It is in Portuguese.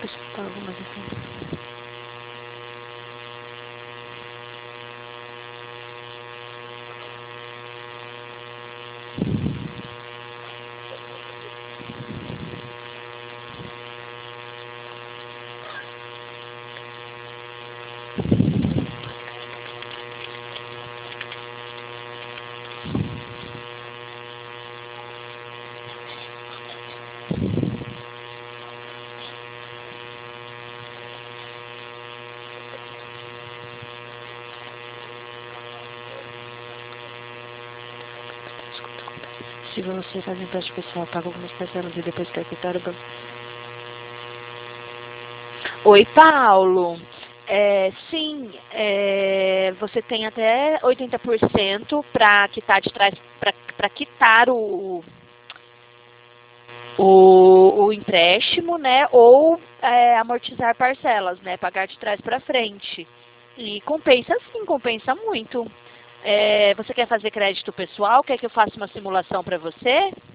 Deixa eu botar algumas aqui. Se você faz empréstimo pessoal, paga algumas parcelas e depois quer quitar o banco. Oi, Paulo. Sim, você tem até 80% para quitar de trás, para quitar o empréstimo, né? Ou amortizar parcelas, né? Pagar de trás para frente. E compensa sim, compensa muito. Você quer fazer crédito pessoal? Quer que eu faça uma simulação para você?